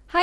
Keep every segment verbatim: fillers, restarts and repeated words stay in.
Hei!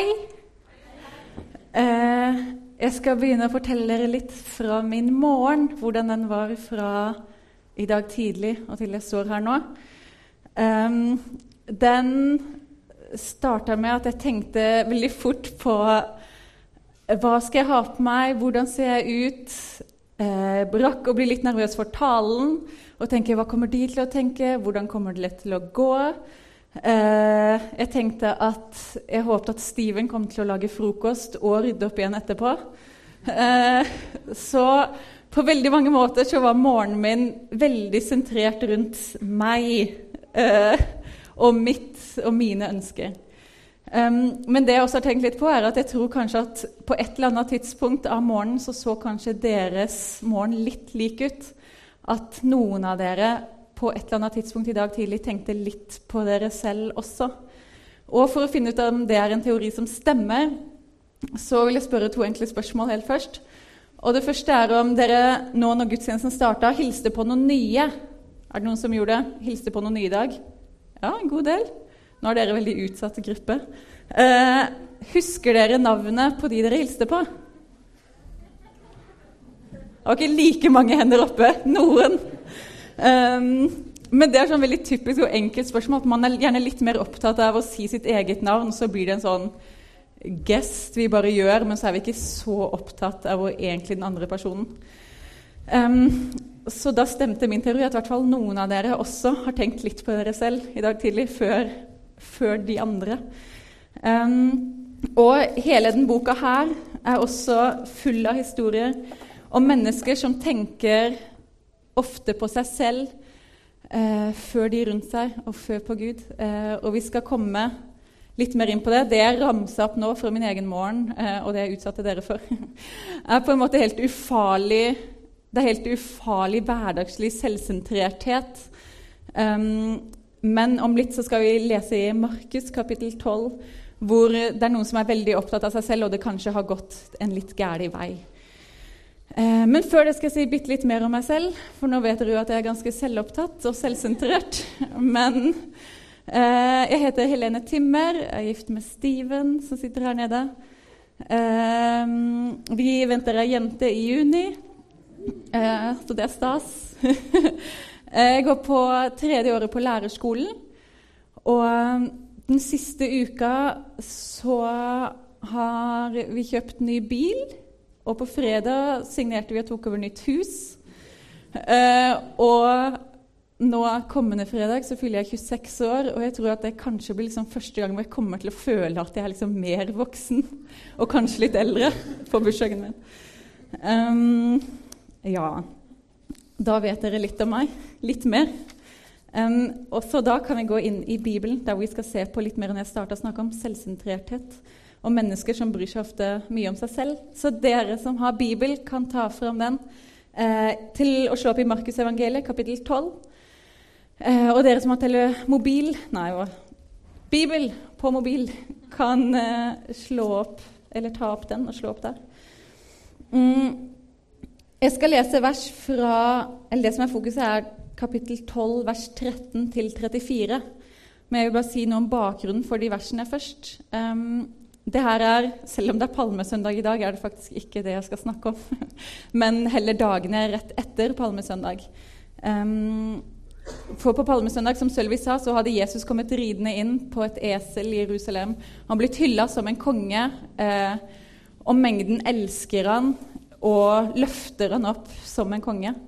Eh, jeg skal begynne å fortelle dere litt fra min morgen, hvordan den var fra i dag tidlig og til jeg står her nå. Um, den startet med at jeg tenkte veldig fort på hva skal jeg ha på meg, hvordan ser jeg ut, eh, brakk og bli litt nervøs for talen, og tenke hva kommer de til å tenke, hvordan kommer det til å gå. Uh, jeg tenkte at jeg håpte at Steven kom til å lage frokost og rydde opp igjen etterpå. Uh, så på veldig mange måter så var morgenen min veldig sentrert rundt meg uh, og mitt og mine ønsker. Um, men det jeg også har tenkt litt på er at jeg tror kanskje at på et eller annet tidspunkt av morgenen så så kanskje deres morgen litt lik ut. At noen av dere på et eller annet tidspunkt i dag tidlig tenkte litt på dere selv også. Og for å finne ut om det er en teori som stemmer, så vil jeg spørre to enkle spørsmål helt først. Og det første er om dere nå når gudstjenesten startet, hilste på noen nye. Er det noen som gjorde det? Hilste på noen nye i dag? Ja, en god del. Nå er dere veldig utsatt gruppe. Eh, husker dere navnet på de dere hilste på? Det var ikke like mange hender oppe. Noen. Um, men det er sånn veldig typisk og enkelt spørsmål at man er gjerne litt mer opptatt av å si sitt eget navn, så blir det en sånn gest vi bare gjør, men så er vi ikke så opptatt av å egentlig den andre personen. Um, så da stemte min teori at i hvert fall noen av dere også har tenkt litt på dere selv i dag tidlig, før, før de andre. Um, og hele den boka her er også full av historier om mennesker som tenker ofte på seg selv, eh, før de rundt seg, og før på Gud. Eh, og vi skal komme litt mer inn på det. Det jeg ramset opp nå fra min egen morgen, eh, og det jeg utsatte dere for, er på en måte helt ufarlig, det er helt ufarlig hverdagslig selvsentrerthet. Um, men om litt så skal vi lese i Markus kapittel tolv, hvor det er noen som er veldig opptatt av seg selv, og det kanskje har gått en litt gærlig vei. Men før det skal jeg si bitte litt mer om meg selv, for nå vet dere jo at jeg er ganske selvopptatt og selvsentrert. Men eh, jeg heter Helene Timmer, jeg er gift med Steven som sitter her nede. Eh, vi venter ei jente i juni, eh, så det er stas. Jeg går på tredje året på lærerskolen, og den siste uka så har vi kjøpt ny bil. Og på fredag signerte vi og tok over nytt hus. Uh, og nå kommende fredag så fyller jeg tjueseks år, og jeg tror at det kanskje blir liksom første gang hvor jeg kommer til å føle at jeg er liksom mer voksen, og kanskje litt eldre på bursdagen min. Um, ja, da vet dere litt om meg, litt mer. Um, og så da kan vi gå inn i Bibelen, der vi skal se på litt mer enn jeg startet å snakke om selvsentrerthet. Og mennesker som bryr seg ofte mye om seg selv. Så dere som har Bibel kan ta frem den eh, til å slå opp i Markus evangeliet, kapittel tolv. Eh, og dere som har telemobil, nei, Bibel på mobil, kan eh, slå opp, eller ta opp den og slå opp der. Mm. Jeg skal lese vers fra, eller det som er fokuset er kapittel tolv, vers tretten til trettifire. Men jeg vil bare si noe om bakgrunnen for de versene først. Um, Det her er, selv om det er palmesøndag i dag, er det faktisk ikke det jeg skal snakke om. Men heller dagene rett etter palmesøndag. Um, for på palmesøndag, som Sølvi sa, så hadde Jesus kommet ridende inn på et esel i Jerusalem. Han blitt hyllet som en konge, eh, og mengden elsker han, og løfter han opp som en konge.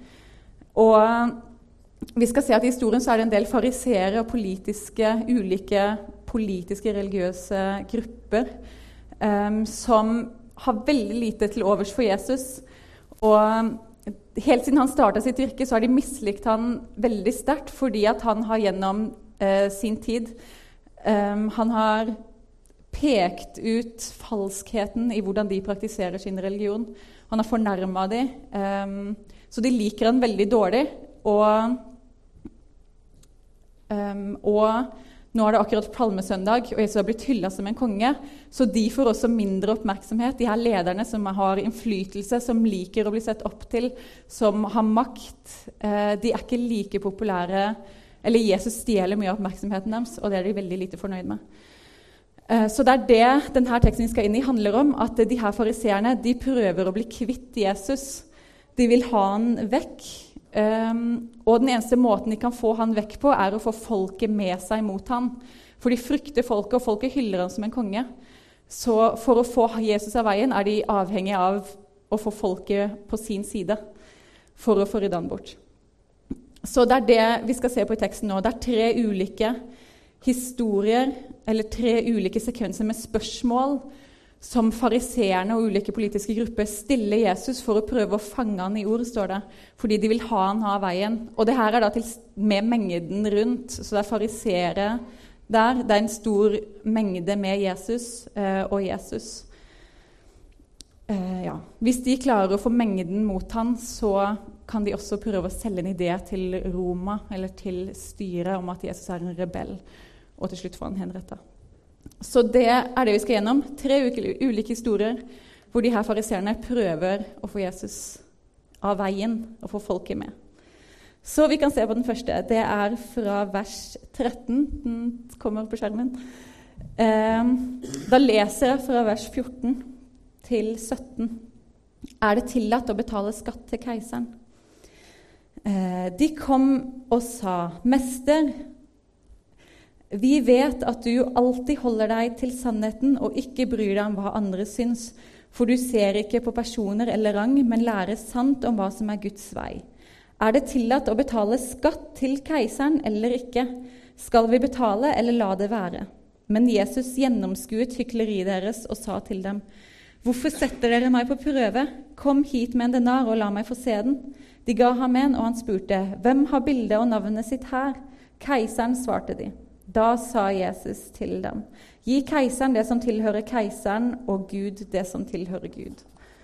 Og vi skal se at i historien så er det en del fariseere og politiske, ulike politiske, religiøse grupper um, som har veldig lite til overs for Jesus. Og helt siden han startet sitt virke, så har de mislikt han veldig sterkt, fordi at han har gjennom uh, sin tid um, han har pekt ut falskheten i hvordan de praktiserer sin religion. Han har fornærmet dem, um, så de liker han veldig dårlig. Og, um, og nå er det akkurat palmesøndag, og Jesus har blitt hyllet som en konge, så de får også mindre oppmerksomhet. De her lederne som har innflytelse, som liker å bli sett opp til, som har makt, eh, de er ikke like populære, eller Jesus stjeler mye av oppmerksomheten deres, og det er de veldig lite fornøyd med. Så det er det denne teksten vi skal inn i handler om, at de her fariseerne, de prøver å bli kvitt Jesus. De vil ha han vekk, og den eneste måten de kan få han vekk på, er å få folket med seg mot han. For de frykter folket, og folket hyller han som en konge. Så for å få Jesus av veien er de avhengige av å få folket på sin side, for å få rydde han bort. Så det er det vi skal se på i teksten nå. Det er tre ulike historier, eller tre ulike sekvenser med spørsmål som fariseerne og ulike politiske grupper stiller Jesus for å prøve å fange han i ord, står det, fordi de vil ha han av veien. Og det her er da til, med mengden rundt, så det er farisere der. Det er en stor mengde med Jesus eh, og Jesus. Eh, ja. Hvis de klarer å få mengden mot han, så kan de også prøve å selge en idé til Roma, eller til styret, om at Jesus er en rebell, og til slutt få han henrettet. Så det er det vi skal gjennom. Tre ulike historier hvor de her fariserene prøver å få Jesus av veien og få folket med. Så vi kan se på den første. Det er fra vers tretten. Den kommer på skjermen. Da leser jeg fra vers fjorten til sytten. Er det tillatt å betale skatt til keiseren? De kom og sa, «Mester, vi vet at du alltid holder deg til sannheten og ikke bryr deg om hva andre syns, for du ser ikke på personer eller rang, men lærer sant om hva som er Guds vei. Er det tillatt å betale skatt til keiseren eller ikke? Skal vi betale eller la det være?» Men Jesus gjennomskuet hykleriet deres og sa til dem, «Hvorfor setter dere meg på prøve? Kom hit med en denar og la meg få se den.» De ga ham en, og han spurte, «Hvem har bildet og navnet sitt her?» «Keiseren», svarte de. Da sa Jesus til dem, «Gi keiseren det som tilhører keiseren, og Gud det som tilhører Gud.»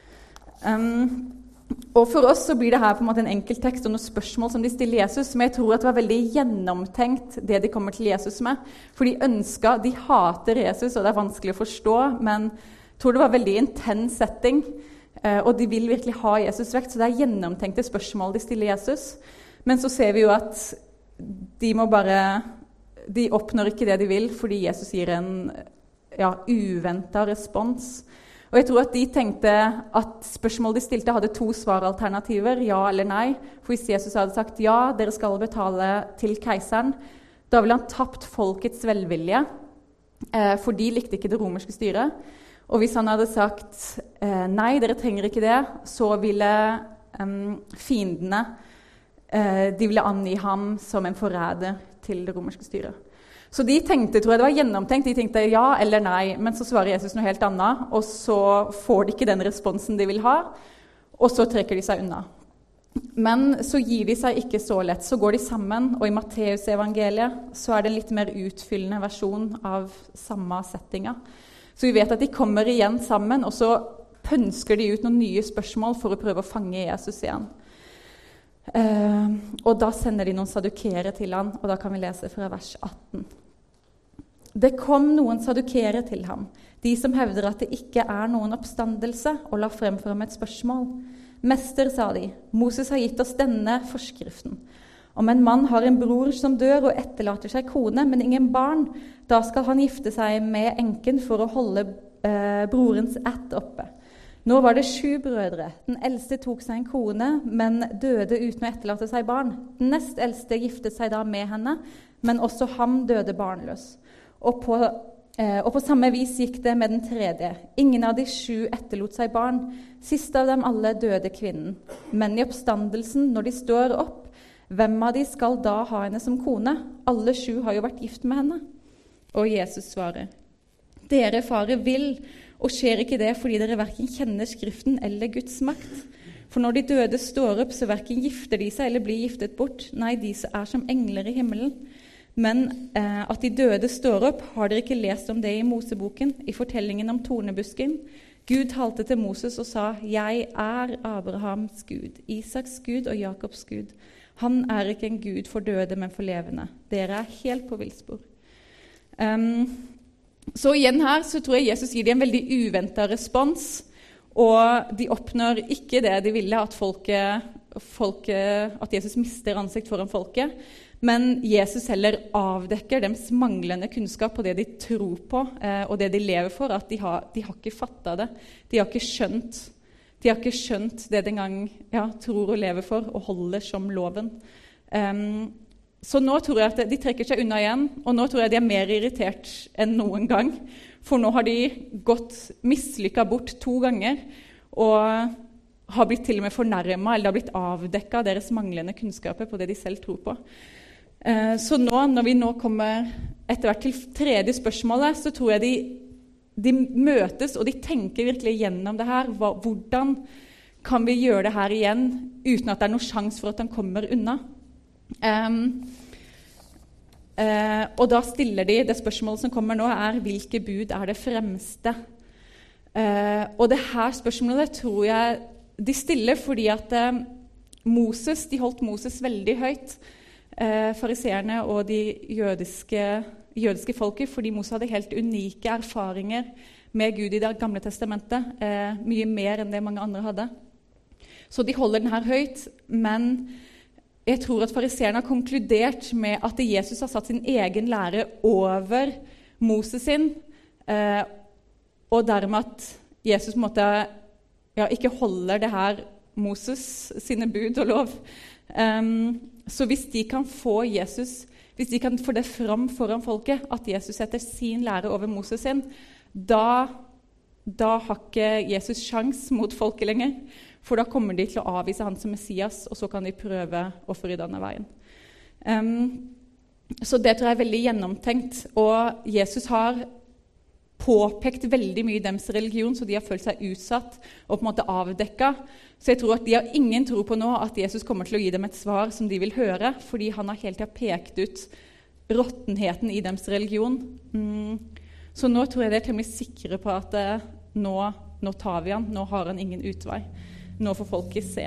Um, og for oss så blir det her på en måte en enkelt tekst og noen spørsmål som de stiller Jesus, men jeg tror at det var veldig gjennomtenkt det de kommer til Jesus med. For de ønsket, de hater Jesus, og det er vanskelig å forstå, men jeg tror det var veldig intens setting, og de vil virkelig ha Jesus vekk, så det er gjennomtenkte spørsmål de stiller Jesus. Men så ser vi jo at de må bare, de oppnår ikke det de vil, fordi Jesus gir en ja, uventet respons. Og jeg tror at de tenkte at spørsmål de stilte hadde to svaralternativer, ja eller nei. For hvis Jesus hadde sagt ja, dere skal betale til keiseren, da ville han tapt folkets velvilje, for de likte ikke det romerske styret. Og hvis han hadde sagt eh, nei, dere trenger ikke det, så ville um, fiendene eh, de ville angi ham som en forræder til det romerske styret. Så de tenkte, tror jeg det var gjennomtenkt, de tenkte ja eller nei, men så svarer Jesus noe helt annet, og så får de ikke den responsen de vil ha, og så trekker de seg unna. Men så gir de seg ikke så lett, så går de sammen, og i Matteus evangeliet så er det en litt mer utfyllende versjon av samme settinga. Så vi vet at de kommer igjen sammen, og så pønsker de ut noen nye spørsmål for å prøve å fange Jesus igjen. Uh, og da sender de noen sadukere til han, og da kan vi lese fra vers atten. Det kom noen sadukere til ham, de som hevder at det ikke er noen oppstandelse, og la frem for ham et spørsmål. Mester, sa de, Moses har gitt oss denne forskriften. Om en mann har en bror som dør og etterlater seg kone, men ingen barn, da skal han gifte seg med enken for å holde eh, brorens ætt oppe. Nå var det sju brødre. Den eldste tok seg en kone, men døde uten å etterlate seg barn. Den nest eldste giftet seg da med henne, men også ham døde barnløs. Og på, eh, og på samme vis gikk det med den tredje. Ingen av de sju etterlot seg barn. Sist av dem alle døde kvinnen. Men i oppstandelsen, når de står opp, hvem av de skal da ha henne som kone? Alle sju har jo vært gift med henne. Og Jesus svarer, dere farer vill, og skjer ikke det fordi dere hverken kjenner Skriften eller Guds makt? For når de døde står opp, så hverken gifter de seg eller blir giftet bort. Nei, de er som engler i himmelen. Men eh, at de døde står opp, har dere ikke lest om det i Moseboken, i fortellingen om tornebusken? Gud talte til Moses og sa, jeg er Abrahams Gud, Isaks Gud og Jakobs Gud. Han er ikke en Gud for døde, men for levende. Dere er helt på villspor. Um, så igjen her så tror jeg Jesus gir dem en veldig uventet respons, og de oppnår ikke det de ville, at, folket, folket, at Jesus mister ansikt foran folket, Men Jesus heller avdekker deres manglende kunnskap på det de tror på, eh, og det de lever for, at de har, de har ikke fattet det. De har ikke skjønt, de har ikke skjønt det de engang ja, tror og lever for, og holder som loven. Um, så nå tror jeg at de trekker seg unna igjen, og nå tror jeg de er mer irritert enn noen gang. For nå har de gått mislykket bort to ganger, og har blitt til og med fornærmet, eller har blitt avdekket deres manglende kunnskaper på det de selv tror på. Så nå, når vi nå kommer etter hvert til tredje spørsmålet, så tror jeg de, de møtes, og de tenker virkelig gjennom det her. Hva, hvordan kan vi gjøre det her igjen, uten at det er noen sjanse for at han kommer unna? Um, uh, og da stiller de, det spørsmålet som kommer nå er, hvilke bud er det fremste? Uh, og det her spørsmålet tror jeg de stiller fordi at uh, Moses, de holdt Moses veldig høyt, Eh, fariseerne og de jødiske, jødiske folket, fordi Moses hadde helt unike erfaringer med Gud i det gamle testamentet, eh, mye mer enn det mange andre hadde. Så de holder den her høyt, men jeg tror at fariseerne har konkludert med at Jesus har satt sin egen lære over Moses sin, eh, og dermed at Jesus måtte, ja, ikke holder det her Moses sine bud og lov. Um, Så hvis de kan få Jesus, hvis de kan få det fram foran folket, at Jesus setter sin lære over Moses sin, da, da har ikke Jesus sjans mot folket lenger, for da kommer de til å avvise han som Messias, og så kan de prøve å få ryddet av veien. Um, så det tror jeg er veldig gjennomtenkt, og Jesus har påpekt veldig mye i deres religion, så de har følt seg utsatt og på en måte avdekket. Så jeg tror at de har ingen tro på nå at Jesus kommer til å gi dem et svar som de vil høre, fordi han har helt tiden pekt ut råttenheten i deres religion. Mm. Så nå tror jeg de er temmelig sikre på at eh, nå, nå tar vi han, nå har han ingen utvei. Nå får folket se.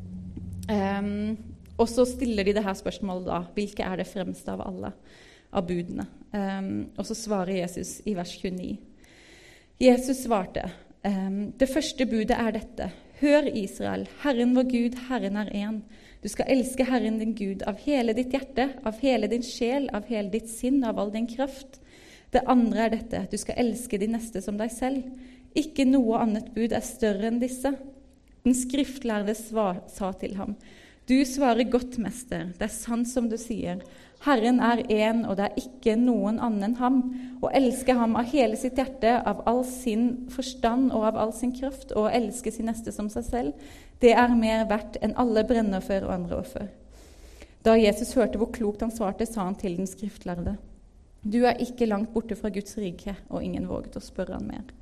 Um, og så stiller de det her spørsmålet da, hvilke er det fremste av alle av budene? Um, og så svarer Jesus i vers tjueni. Jesus svarte, um, det første budet er dette. Hør Israel, Herren vår Gud, Herren er en. Du skal elske Herren din Gud av hele ditt hjerte, av hele din sjel, av hele ditt sinn, av all din kraft. Det andre er dette, du skal elske din neste som deg selv. Ikke noe annet bud er større enn disse. Den skriftlærde svar, sa til ham, du svarer godt, mester, det er sant som du sier. Herren er en, og det er ikke noen annen enn ham. Å elske ham av hele sitt hjerte, av all sin forstand og av all sin kraft, og å elske sin neste som seg selv, det er mer verdt enn alle brennoffer og andre offer. Da Jesus hørte hvor klokt han svarte, sa han til den skriftlærde, du er ikke langt borte fra Guds rike, og ingen våget å spørre han mer.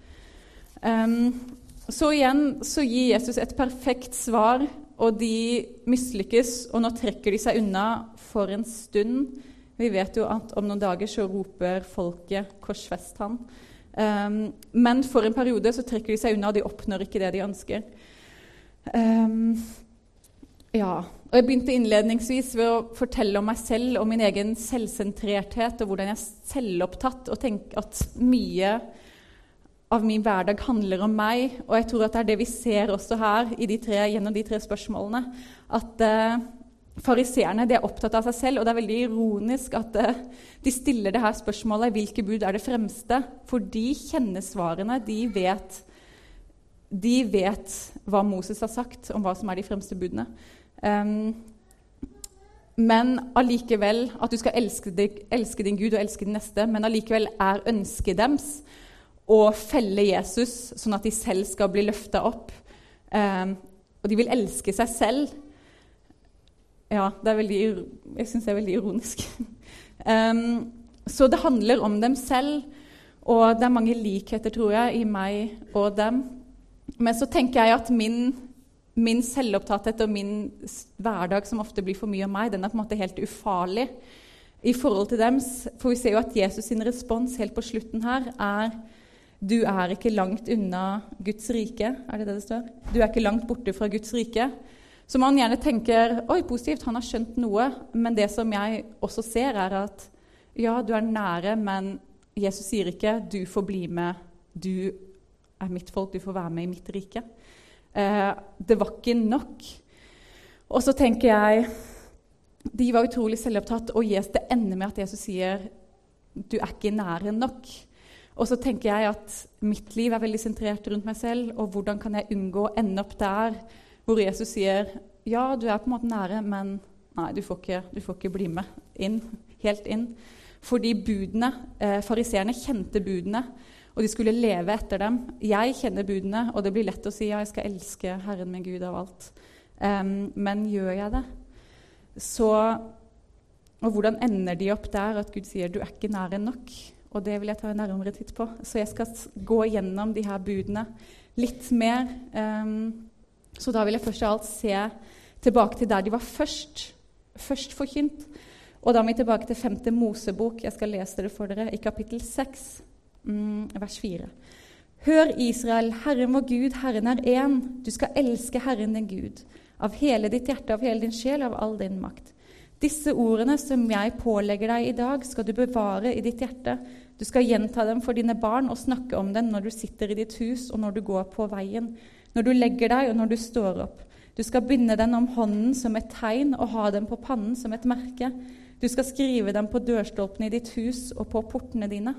Um, så igjen så gir Jesus et perfekt svar, og de mislykkes, og nå trekker de seg unna for en stund. Vi vet jo at om noen dager så roper folket korsfest han. Um, men for en periode så trekker de seg unna, og de oppnår ikke det de ønsker. Um, ja, og jeg begynte innledningsvis ved å fortelle om meg selv, og min egen selvsentrerthet, og hvordan jeg er selvopptatt, og tenker at mye av min hverdag handler om meg, og jeg tror at det er det vi ser også her i de tre, gjennom de tre spørsmålene, at eh, fariseerne de er opptatt av seg selv, og det er veldig ironisk at eh, de stiller det her spørsmålet, hvilke bud er det fremste? For de kjenner svarene, de vet, de vet hva Moses har sagt om hva som er de fremste budene. Um, men allikevel, at du skal elske, deg, elske din Gud og elske din neste, men allikevel er ønsket deres og felle Jesus, sånn at de selv skal bli løftet opp. Um, og de vil elske seg selv. Ja, det er veldig, jeg synes det er veldig ironisk. um, så det handler om dem selv, og det er mange likheter, tror jeg, i meg og dem. Men så tenker jeg at min, min selvopptatthet og min hverdag, som ofte blir for mye av meg, den er på en måte helt ufarlig i forhold til dem. For vi ser jo at Jesus sin respons helt på slutten her er du er ikke langt unna Guds rike, er det det det står? Du er ikke langt borte fra Guds rike. Så man gjerne tenker, oi, positivt, han har skjønt noe, men det som jeg også ser er at, ja, du er nære, men Jesus sier ikke, du får bli med, du er mitt folk, du får være med i mitt rike. Eh, det var ikke nok. Og så tenker jeg, de var utrolig selvopptatt, og Jesus, det ender med at Jesus sier, du er ikke nære nok. Og så tenker jeg at mitt liv er veldig sentrert rundt meg selv, og hvordan kan jeg unngå å ende opp der, hvor Jesus sier, ja, du er på en måte nære, men nei, du får ikke, du får ikke bli med inn, helt inn. Fordi budene, eh, fariseerne kjente budene, og de skulle leve etter dem. Jeg kjenner budene, og det blir lett å si, ja, jeg skal elske Herren min Gud av alt. Um, men gjør jeg det? Så, og hvordan ender de opp der at Gud sier, du er ikke nære nok? Og det vil jeg ta en nærmere titt på. Så jeg skal gå gjennom de her budene litt mer. Um, så da vil jeg først og alt se tilbake til der de var først, først forkynt. Og da er vi tilbake til femte Mosebok. Jeg skal lese det for dere i kapittel seks, mm, vers fire. Hør Israel, Herren vår Gud, Herren er én. Du skal elske Herren din Gud, av hele ditt hjerte, av hele din sjel, av all din makt. Disse ordene som jeg pålegger deg i dag, skal du bevare i ditt hjerte. Du skal gjenta dem for dine barn og snakke om dem når du sitter i ditt hus og når du går på veien, når du legger deg og når du står opp. Du skal binde dem om hånden som et tegn og ha dem på pannen som et merke. Du skal skrive dem på dørstolpene i ditt hus og på portene dine.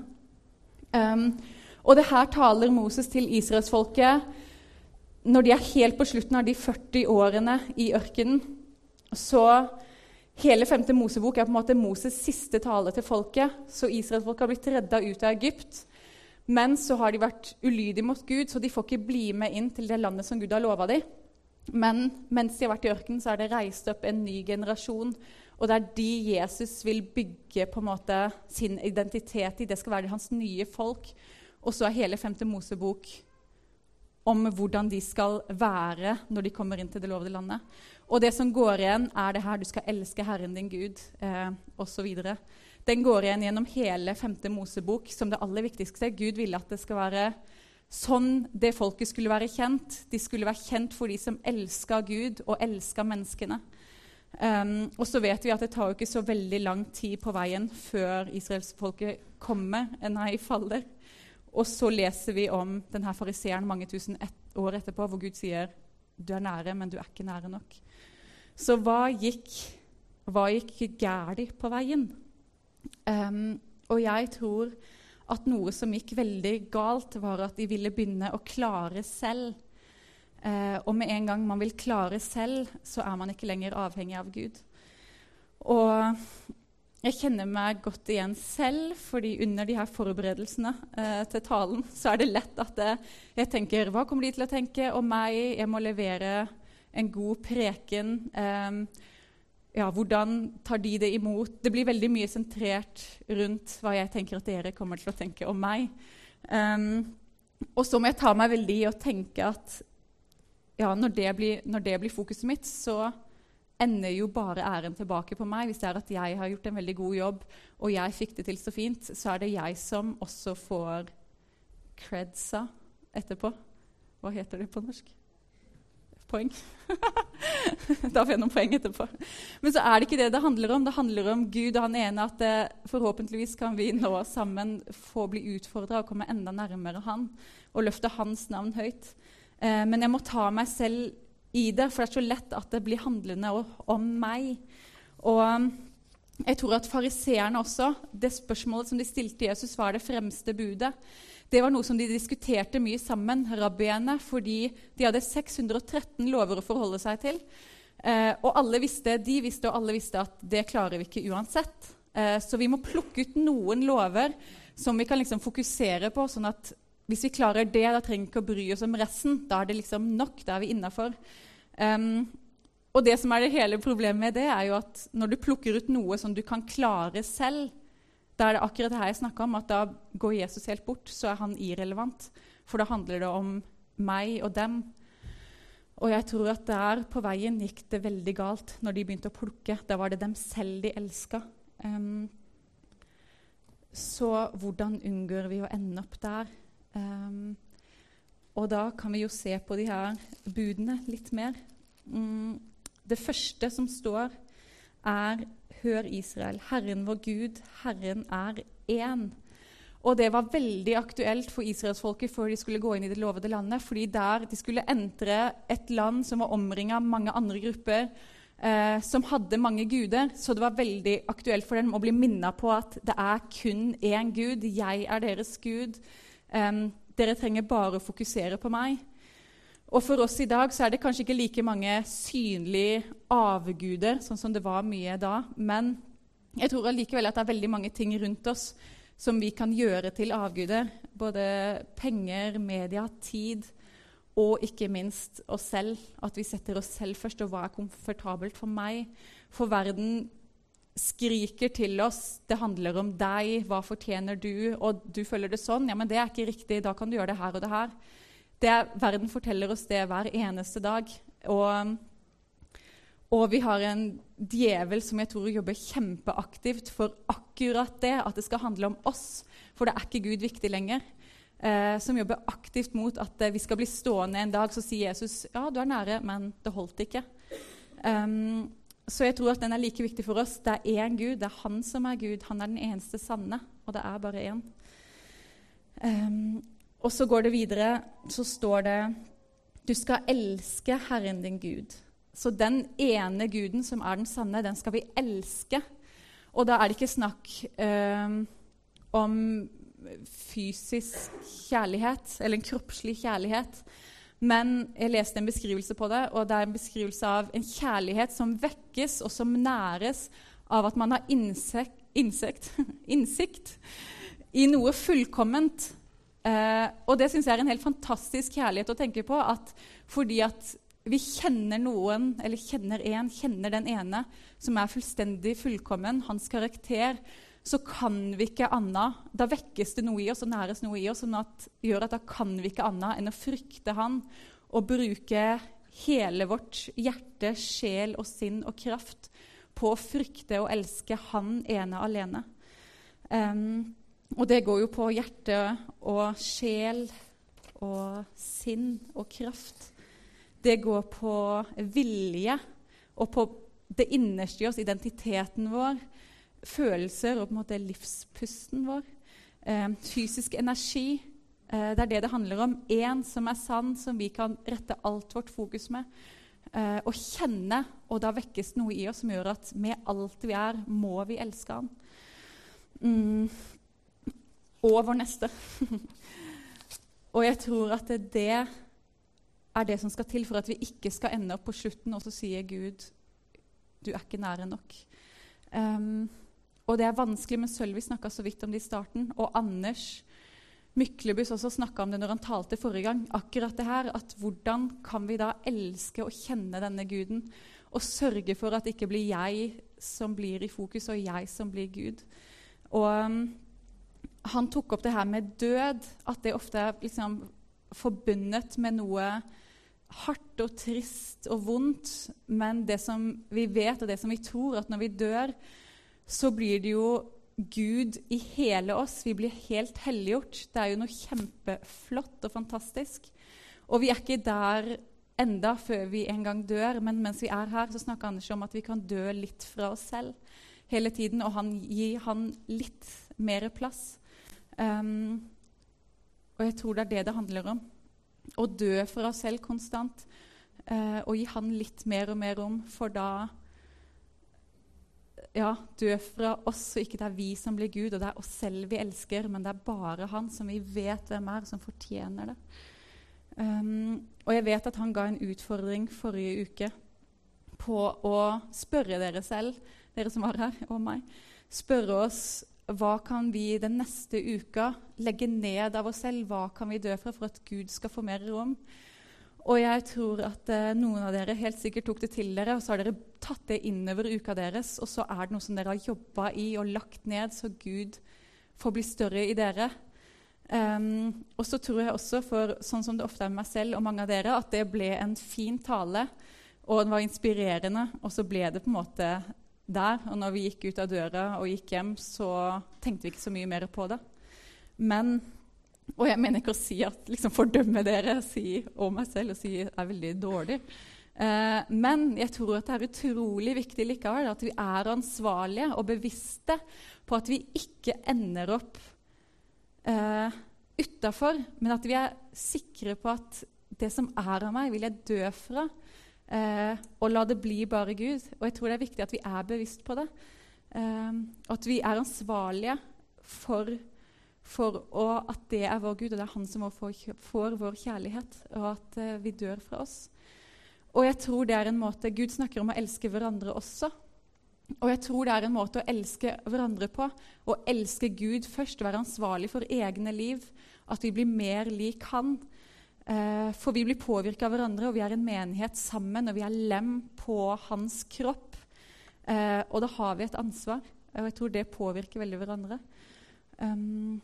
Um, og det her taler Moses til Israelsfolket når de er helt på slutten av de førti årene i ørkenen. Så hele femte Mosebok er på en måte Moses siste tale til folket. Så Israelsfolket har blitt reddet ut av Egypt. Men så har de vært ulydige mot Gud, så de får ikke bli med inn til det landet som Gud har lovet dem. Men mens de har vært i ørkenen, så er det reist opp en ny generasjon. Og det er de Jesus vil bygge på en måte sin identitet i. Det skal være hans nye folk. Og så er hele femte Mosebok om hvordan de skal være når de kommer inn til det lovede landet. Og det som går igjen er det her, du skal elske Herren din Gud, eh, og så videre. Den går igjen gjennom hele femte Mosebok som det aller viktigste. Gud ville at det skal være sånn det folket skulle være kjent. De skulle være kjent for de som elsket Gud og elsket menneskene. Um, og så vet vi at det tar jo ikke så veldig lang tid på veien før israelsfolket kommer, nei, faller. Og så leser vi om denne fariseeren mange tusen et år etterpå, hvor Gud sier, du er nære, men du er ikke nære nok. Så hva gikk, hva gikk gærlig på veien? Um, og jeg tror at noe som gikk veldig galt, var at de ville begynne å klare selv. Uh, og med en gang man vil klare selv, så er man ikke lenger avhengig av Gud. Og jeg kjenner meg godt igjen selv, fordi under de her forberedelsene uh, til talen, så er det lett at uh, jeg tenker, hva kommer de til å tenke om meg? Jeg må levere en god preken. Um, ja, hvordan tar de det imot? Det blir veldig mye sentrert rundt hva jeg tenker at dere kommer til å tenke om meg. Um, og så må jeg ta meg veldig i å tenke at ja, når det, blir, når det blir fokuset mitt, så ender jo bare æren tilbake på meg. Hvis det er at jeg har gjort en veldig god jobb, og jeg fikk det til så fint, så er det jeg som også får credsa etterpå. Hva heter det på norsk? Poeng. Da får jeg noen poeng etterpå. Men så er det ikke det det handler om. Det handler om Gud og han ene, at det, forhåpentligvis kan vi nå sammen få bli utfordret og komme enda nærmere han, og løfte hans navn høyt. Eh, men jeg må ta meg selv i det, for det er så lett at det blir handlende om meg. Og jeg tror at fariseerne også, det spørsmålet som de stilte Jesus, var det fremste budet. Det var noe som de diskuterte mye sammen, rabbiene, fordi de hadde seks hundre og tretten lover å forholde seg til. Eh, og alle visste, de visste og alle visste at det klarer vi ikke uansett. Eh, så vi må plukke ut noen lover som vi kan liksom fokusere på, sånn at hvis vi klarer det, da trenger vi ikke å bry oss om resten. Da er det liksom nok, da er vi innenfor. Um, og det som er det hele problemet med det, er jo at når du plukker ut noe som du kan klare selv, da er det akkurat det her jeg snakker om, at da går Jesus helt bort, så er han irrelevant. For da handler det om meg og dem. Og jeg tror at der på veien gikk det veldig galt når de begynte å plukke. Da var det dem selv de elsket. Um, så hvordan unngår vi å ende opp der? Um, og da kan vi jo se på de her budene litt mer. Mm, det første som står er «Hør Israel, Herren vår Gud, Herren er én». Og det var veldig aktuelt for israelsfolket før de skulle gå inn i det lovede landet, fordi der de skulle entre et land som var omringet av mange andre grupper, eh, som hadde mange guder, så det var veldig aktuelt for dem å bli minnet på at det er kun én Gud, jeg er deres Gud. Um, dere trenger bare å fokusere på meg. Og for oss i dag så er det kanskje ikke like mange synlige avguder, sånn som det var mye da, men jeg tror allikevel at det er veldig mange ting rundt oss som vi kan gjøre til avguder. Både penger, media, tid og ikke minst oss selv. At vi setter oss selv først, og hva er komfortabelt for meg? For verden skriker til oss, det handler om deg, hva fortjener du? Og du føler det sånn, ja, men det er ikke riktig, da kan du gjøre det her og det her. Det, verden forteller oss det hver eneste dag. Og... Og vi har en djevel som jeg tror jobber kjempeaktivt for akkurat det, at det skal handle om oss, for det er ikke Gud viktig lenger. Eh, som jobber aktivt mot at eh, vi skal bli stående en dag, så sier Jesus, ja, du er nære, men det holdt ikke. Um, så jeg tror at den er like viktig for oss. Det er én Gud, det er han som er Gud, han er den eneste sanne, og det er bare én. Um, og så går det videre, så står det, du skal elske Herren din Gud. Så den ene Guden som er den sanne, den skal vi elske. Og da er det ikke snakk eh, om fysisk kjærlighet, eller en kroppslig kjærlighet. Men jeg leste en beskrivelse på det, og det er en beskrivelse av en kjærlighet som vekkes og som næres av at man har innsekt, innsekt, innsikt i noe fullkomment. Eh, og det synes jeg er en helt fantastisk kjærlighet å tenke på, at fordi at vi kjenner noen, eller kjenner en, kjenner den ene, som er fullstendig fullkommen, hans karakter, så kan vi ikke annet. Da vekkes det noe i oss, og næres noe i oss, som at, gjør at da kan vi ikke annet enn å frykte han, og bruke hele vårt hjerte, sjel og sinn og kraft på å frykte og elske han ene alene. Um, og det går jo på hjerte og sjel og sinn og kraft. Det går på vilje og på det innerste i oss, identiteten vår, følelser og på en måte livspusten vår. Eh, fysisk energi, eh, det er det det handler om. En som er sann, som vi kan rette alt vårt fokus med. Eh, og kjenne, og da vekkes noe i oss som gjør at med alt vi er, må vi elske han. Mm. Og vår neste. Og jeg tror at det, det er det som skal til for at vi ikke skal ende opp på slutten, og så sier Gud, du er ikke nære nok. Um, og det er vanskelig, men Sølvi snakket så vidt om det i starten, og Anders Myklebus også snakket om det når han talte forrige gang, akkurat det her, at hvordan kan vi da elske og kjenne denne Guden, og sørge for at det ikke blir jeg som blir i fokus, og jeg som blir Gud. Og um, han tok opp det her med død, at det ofte er liksom forbundet med noe hardt og trist og vondt, men det som vi vet og det som vi tror, at når vi dør, så blir det jo Gud i hele oss. Vi blir helt helliggjort. Det er jo noe kjempeflott og fantastisk. Og vi er ikke der enda før vi en gang dør, men mens vi er her, så snakker Anders om at vi kan dø litt fra oss selv hele tiden, og han gir han litt mer plass. Um, og jeg tror det er det det handler om. Å dø for oss selv konstant, uh, og gi han litt mer og mer rom, for da ja, dø fra oss, og ikke det er vi som blir Gud, og det er oss selv vi elsker, men det er bare han som vi vet hvem er, som fortjener det. Um, og jeg vet at han ga en utfordring forrige uke på å spørre dere selv, dere som var her, og meg, spørre oss, hva kan vi den neste uka legge ned av oss selv? Hva kan vi dø fra for at Gud skal få mer rom? Og jeg tror at eh, noen av dere helt sikkert tok det til dere, og så har dere tatt det innover uka deres, og så er det noe som dere har jobbet i og lagt ned, så Gud får bli større i dere. Um, og så tror jeg også, for sånn som det ofte er med meg selv og mange av dere, at det ble en fin tale, og den var inspirerende, og så ble det på en måte der. Og når vi gikk ut av døra og gikk hjem, så tenkte vi ikke så mye mer på det. Men, og jeg mener ikke å si at liksom fordømme dere si, og meg selv og si er veldig dårlig. Eh, men jeg tror at det er utrolig viktig likevel at vi er ansvarlige og bevisste på at vi ikke ender opp eh, utenfor, men at vi er sikre på at det som er av meg, vil jeg dø fra. eh, og la det bli bare Gud. Og jeg tror det er viktig at vi er bevisst på det. Eh, at vi er ansvarlige for, for å, at det er vår Gud, og det er han som får, får vår kjærlighet, og at eh, vi dør fra oss. Og jeg tror det er en måte, Gud snakker om å elske hverandre også. Og jeg tror det er en måte å elske hverandre på, å elske Gud først, være ansvarlig for egne liv, at vi blir mer lik han. Eh, for vi blir påvirket av hverandre, og vi er en menighet sammen, og vi er lem på hans kropp. Eh, og da har vi et ansvar, og jeg tror det påvirker veldig hverandre. Um,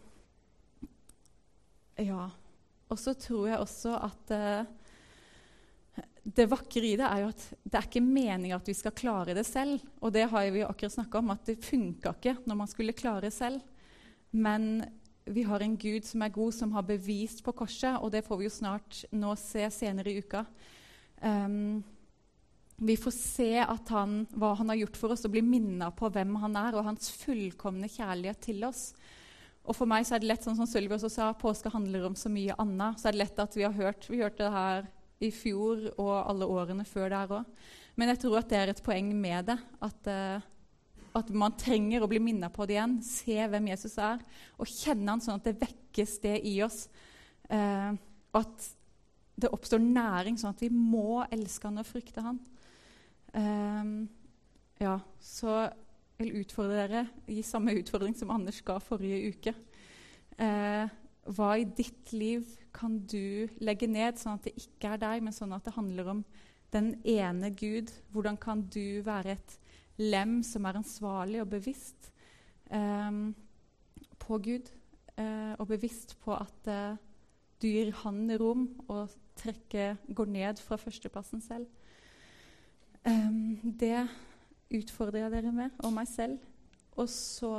ja, og så tror jeg også at eh, det vakre i det er jo at det er ikke meningen at vi skal klare det selv. Og det har vi akkurat snakket om, at det funket ikke når man skulle klare selv. Men vi har en Gud som er god, som har bevist på korset, og det får vi jo snart nå se senere i uka. Um, vi får se at han, hva han har gjort for oss, og bli minnet på hvem han er, og hans fullkomne kjærlighet til oss. Og for meg så er det lett, sånn som Sølvi også sa, påske handler om så mye annet. Så er det lett at vi har hørt, vi hørte det her i fjor og alle årene før der også. Men jeg tror at det er et poeng med det, at, uh, at man trenger å bli minnet på det igjen, se hvem Jesus er, og kjenne han sånn at det vekkes det i oss. Uh, at det oppstår næring, sånn at vi må elske han og frykte han. Uh, ja, så jeg vil utfordre dere, gi samme utfordring som Anders ga forrige uke. Uh, Hva i ditt liv kan du legge ned, sånn at det ikke er deg, men sånn at det handler om den ene Gud? Hvordan kan du være et lem som er ansvarlig og bevisst um, på Gud, uh, og bevisst på at uh, du gir han rom og trekker, går ned fra førsteplassen selv? Um, det utfordrer jeg dere med, og meg selv. Og så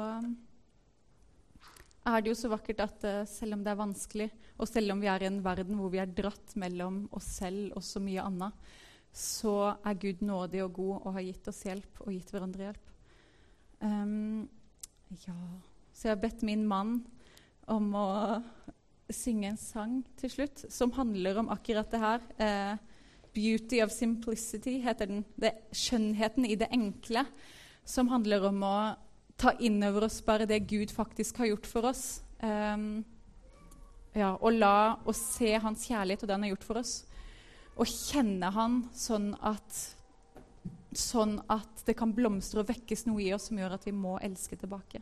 er det jo så vakkert at uh, selv om det er vanskelig, og selv om vi er i en verden hvor vi er dratt mellom oss selv og så mye annet, så er Gud nådig og god og har gitt oss hjelp og gitt hverandre hjelp. Um, ja, så jeg har bedt min mann om å synge en sang til slutt, som handler om akkurat det her. Uh, Beauty of Simplicity heter den. Det er skjønnheten i det enkle, som handler om å ta inn over oss bare det Gud faktisk har gjort for oss. Um, ja, og la oss se hans kjærlighet og det han har gjort for oss. Og kjenne han sånn at, sånn at det kan blomstre og vekkes noe i oss som gjør at vi må elske tilbake.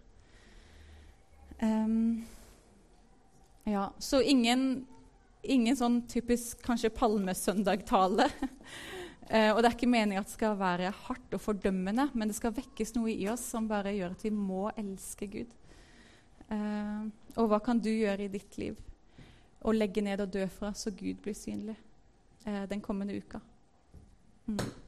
Um, ja, så ingen, ingen sånn typisk kanskje palmesøndag-tale. Uh, og det er ikke meningen at det skal være hardt og fordømmende, men det skal vekkes noe i oss som bare gjør at vi må elske Gud. Uh, og hva kan du gjøre i ditt liv? Å legge ned og dø fra så Gud blir synlig uh, den kommende uka. Mm.